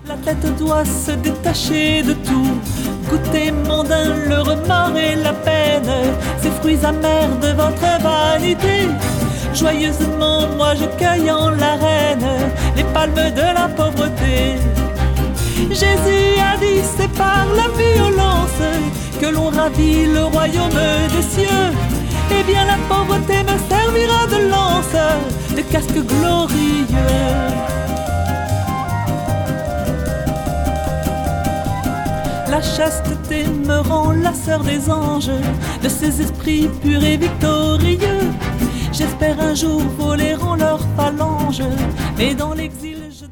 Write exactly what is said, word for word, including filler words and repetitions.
La tête doit se détacher de tout, goûter mondain, le remords et la peine, ces fruits amers de votre vanité. Joyeusement, moi je cueille en l'arène les palmes de la pauvreté. Jésus a dit, c'est par la violence que l'on ravit le royaume des cieux. Eh bien la pauvreté me servira de lance, de casque glorieux. La chasteté me rend la sœur des anges, de ces esprits purs et victorieux. J'espère un jour voler en leurs phalanges, mais dans l'exil je